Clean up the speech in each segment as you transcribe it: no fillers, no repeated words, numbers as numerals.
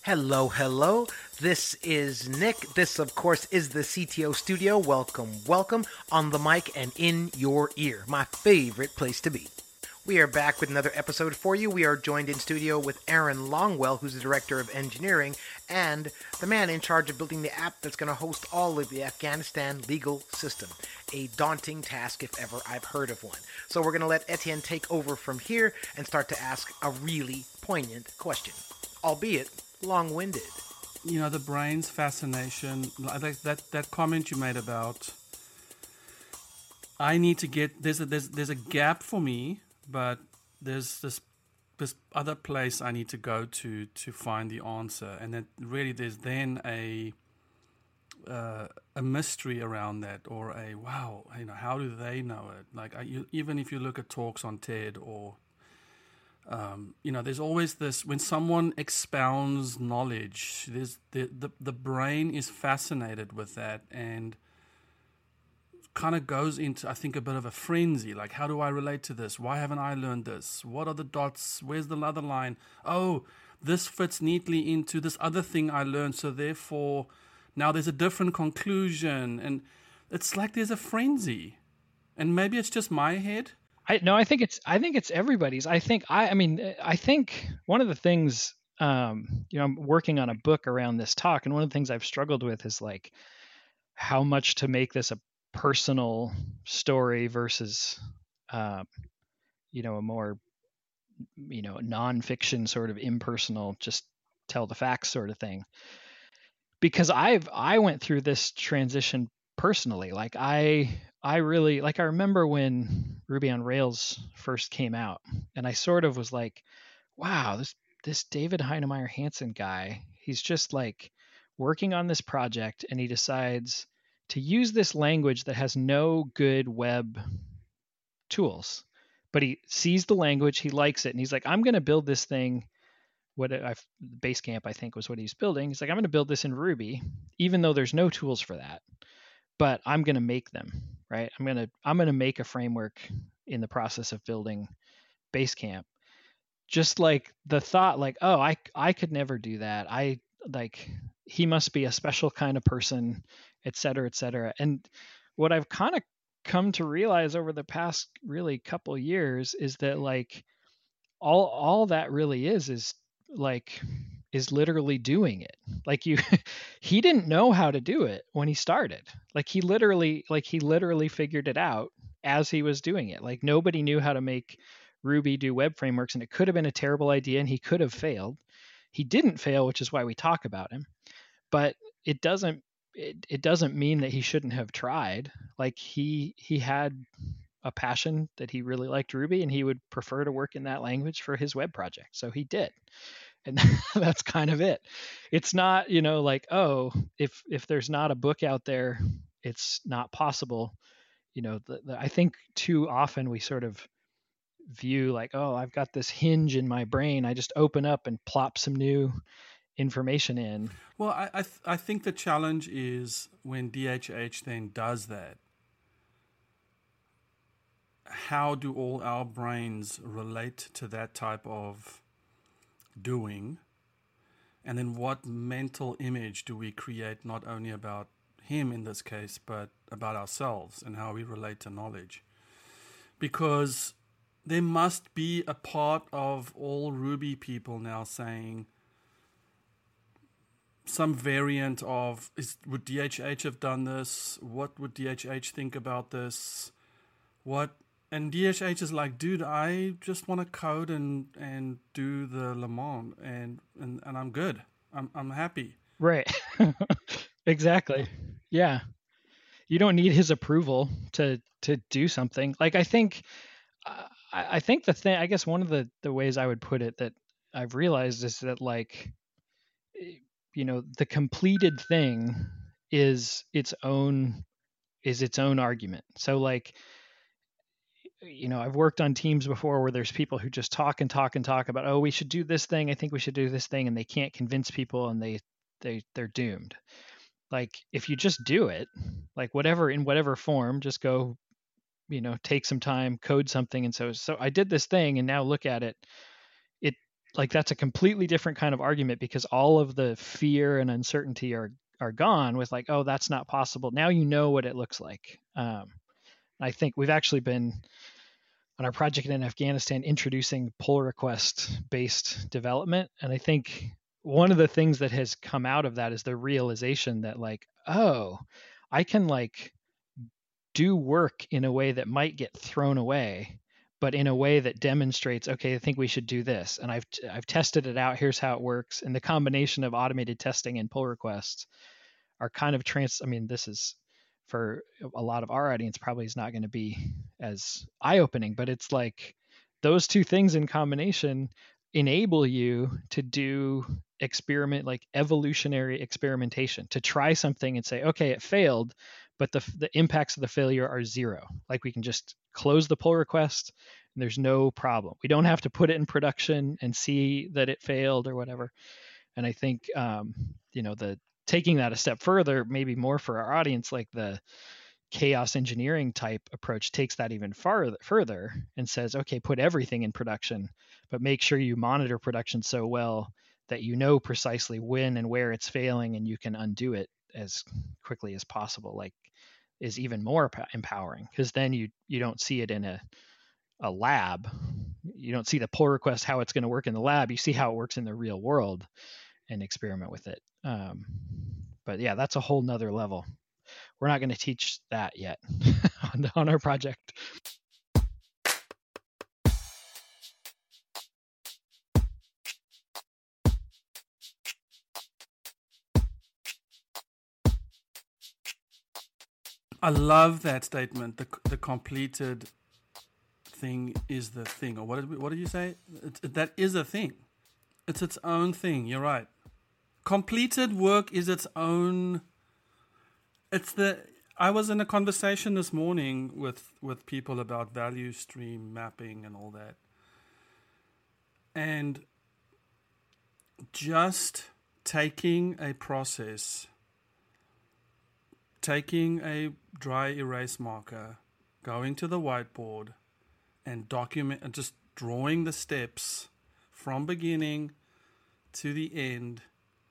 Hello, hello. This is Nick. This, of course, is the CTO Studio. Welcome, welcome on the mic and in your ear. My favorite place to be. We are back with another episode for you. We are joined in studio with Aaron Longwell, who's the Director of Engineering and the man in charge of building the app that's going to host all of the Afghanistan legal system. A daunting task if ever I've heard of one. So we're going to let Etienne take over from here and start to ask a really poignant question, albeit long-winded. You know, the brain's fascination, like that comment you made about, I need to get, there's a gap for me, but there's this other place I need to go to find the answer, and that really there's then a mystery around that, or a wow, you know, how do they know it? Like even if you look at talks on TED or you know, there's always this, when someone expounds knowledge, there's the brain is fascinated with that and kind of goes into, I think, a bit of a frenzy. Like, how do I relate to this? Why haven't I learned this? What are the dots? Where's the other line? Oh, this fits neatly into this other thing I learned, so therefore now there's a different conclusion. And it's like there's a frenzy. And maybe it's just my head. I think it's everybody's. I think one of the things, I'm working on a book around this talk, and one of the things I've struggled with is like how much to make this a personal story versus, a more, nonfiction sort of impersonal, just tell the facts sort of thing. Because I went through this transition personally. Like I remember when Ruby on Rails first came out, and I sort of was like, wow, this David Heinemeier Hansson guy, he's just like working on this project, and he decides to use this language that has no good web tools. But he sees the language, he likes it, and he's like, I'm going to build this thing. Basecamp, I think, was what he's building. He's like, I'm going to build this in Ruby, even though there's no tools for that. But I'm going to make them, right? I'm going to make a framework in the process of building Basecamp. Just like the thought, like, oh, I could never do that. He must be a special kind of person, et cetera, et cetera. And what I've kind of come to realize over the past really couple years is that like all that really is literally doing it. Like he didn't know how to do it when he started. He literally figured it out as he was doing it. Like nobody knew how to make Ruby do web frameworks, and it could have been a terrible idea and he could have failed. He didn't fail, which is why we talk about him. But it doesn't mean that he shouldn't have tried. Like he had a passion that he really liked Ruby, and he would prefer to work in that language for his web project. So he did. And that's kind of it. It's not, like, oh, if there's not a book out there, it's not possible. I think too often we sort of view like, oh, I've got this hinge in my brain. I just open up and plop some new information in. Well, I think the challenge is when DHH then does that, how do all our brains relate to that type of doing? And then what mental image do we create, not only about him in this case, but about ourselves and how we relate to knowledge? Because there must be a part of all Ruby people now saying some variant of, would DHH have done this? What would DHH think about this? And DHH is like, dude, I just want to code and do the Le Mans and I'm good. I'm happy. Right. Exactly. Yeah. You don't need his approval to do something. Like I think the thing, I guess one of the ways I would put it that I've realized is that like, the completed thing is its own argument. So like, I've worked on teams before where there's people who just talk and talk and talk about, oh, we should do this thing. I think we should do this thing. And they can't convince people, and they're doomed. Like if you just do it, like in whatever form, just go, take some time, code something. And so I did this thing, and now look at it. like that's a completely different kind of argument, because all of the fear and uncertainty are gone with like, oh, that's not possible. Now you know what it looks like. I think we've actually been on our project in Afghanistan introducing pull request based development. And I think one of the things that has come out of that is the realization that like, oh, I can like do work in a way that might get thrown away, but in a way that demonstrates, okay, I think we should do this. And I've tested it out. Here's how it works. And the combination of automated testing and pull requests are kind of I mean, this is for a lot of our audience probably is not going to be as eye-opening, but it's like those two things in combination enable you to do experiment, like evolutionary experimentation, to try something and say, okay, it failed, but the impacts of the failure are zero. Like we can just close the pull request and there's no problem. We don't have to put it in production and see that it failed or whatever. And I think, the taking that a step further, maybe more for our audience, like the chaos engineering type approach takes that even further and says, okay, put everything in production, but make sure you monitor production so well that you know precisely when and where it's failing and you can undo it as quickly as possible, like is even more empowering, because then you don't see it in a lab. You don't see the pull request, how it's going to work in the lab. You see how it works in the real world and experiment with it. But yeah, that's a whole nother level. We're not going to teach that yet on our project. I love that statement. The completed thing is the thing, or what did you say? That is a thing. It's its own thing. You're right. Completed work is its own. I was in a conversation this morning with people about value stream mapping and all that, and just taking a process, taking a dry erase marker, going to the whiteboard and document and just drawing the steps from beginning to the end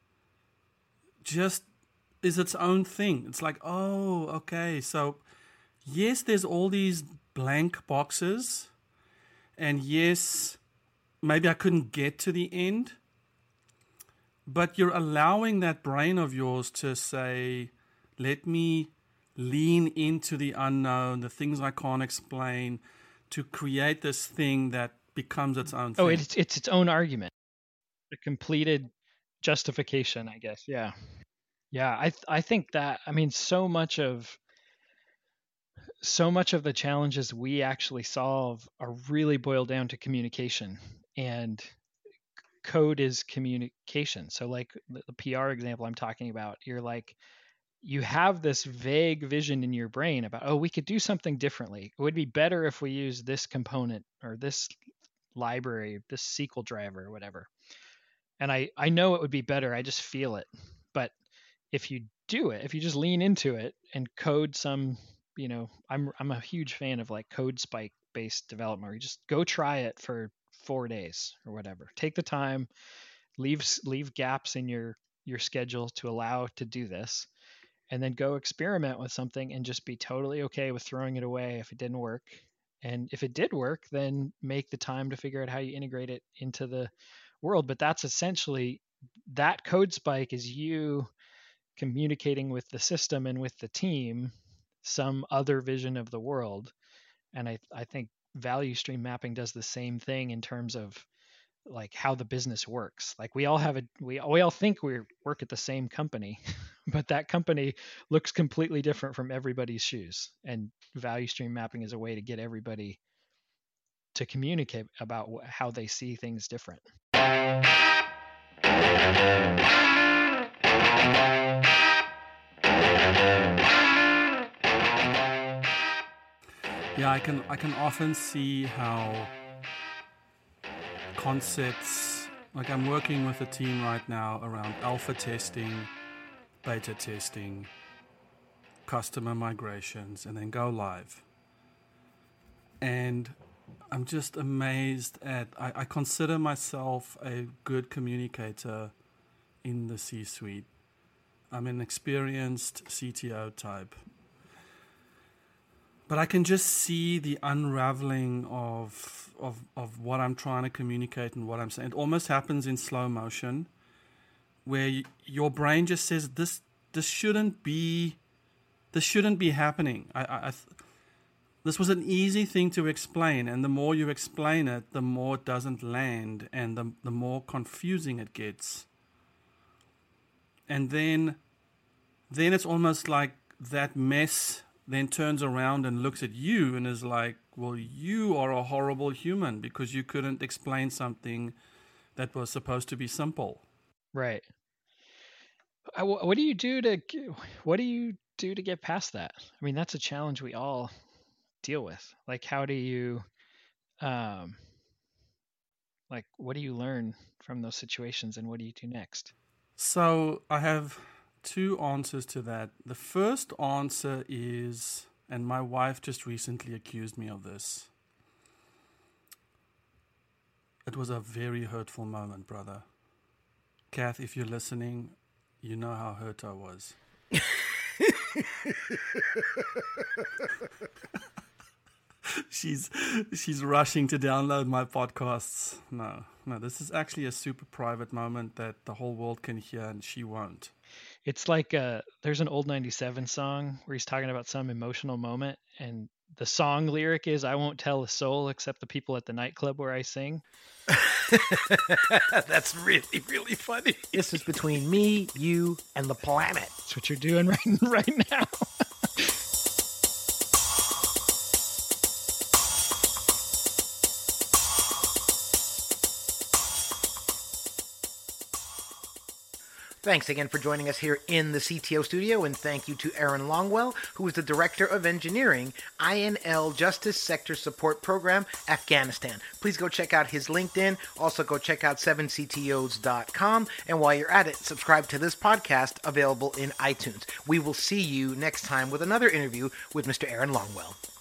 just is its own thing. It's like, oh, okay, so yes, there's all these blank boxes, and yes, maybe I couldn't get to the end, but you're allowing that brain of yours to say, let me lean into the unknown, the things I can't explain, to create this thing that becomes its own thing. Oh, it's its own argument. The completed justification, I guess. Yeah. Yeah, I think that, I mean, so much of the challenges we actually solve are really boiled down to communication, and code is communication. So like the PR example I'm talking about, you're like, you have this vague vision in your brain about, oh, we could do something differently. It would be better if we use this component or this library, this SQL driver or whatever. And I know it would be better. I just feel it. But if you do it, if you just lean into it and code some, I'm a huge fan of like code spike based development, where you just go try it for 4 days or whatever. Take the time, leave gaps in your schedule to allow to do this, and then go experiment with something and just be totally okay with throwing it away if it didn't work. And if it did work, then make the time to figure out how you integrate it into the world. But that's essentially, that code spike is you communicating with the system and with the team some other vision of the world. And I think value stream mapping does the same thing in terms of like how the business works. Like we all think we work at the same company, but that company looks completely different from everybody's shoes. And value stream mapping is a way to get everybody to communicate about how they see things different. Yeah, I can often see how concepts, like I'm working with a team right now around alpha testing, beta testing, customer migrations, and then go live. And I'm just amazed at, I consider myself a good communicator in the C-suite. I'm an experienced CTO type. But I can just see the unraveling of what I'm trying to communicate and what I'm saying. It almost happens in slow motion, where your brain just says, this shouldn't be happening. This was an easy thing to explain, and the more you explain it, the more it doesn't land, and the more confusing it gets. And then it's almost like that mess then turns around and looks at you and is like, well, you are a horrible human because you couldn't explain something that was supposed to be simple. Right. What do you do to get past that? I mean, that's a challenge we all deal with. Like, how do you, what do you learn from those situations, and what do you do next? So I have two answers to that. The first answer is, and my wife just recently accused me of this. It was a very hurtful moment, brother. Kath, if you're listening, you know how hurt I was. She's rushing to download my podcasts. No, this is actually a super private moment that the whole world can hear, and she won't. It's like there's an old 97 song where he's talking about some emotional moment, and the song lyric is, "I won't tell a soul except the people at the nightclub where I sing." That's really, really funny. This is between me, you, and the planet. That's what you're doing right now. Thanks again for joining us here in the CTO studio, and thank you to Aaron Longwell, who is the Director of Engineering, INL Justice Sector Support Program, Afghanistan. Please go check out his LinkedIn. Also go check out 7ctos.com. And while you're at it, subscribe to this podcast available in iTunes. We will see you next time with another interview with Mr. Aaron Longwell.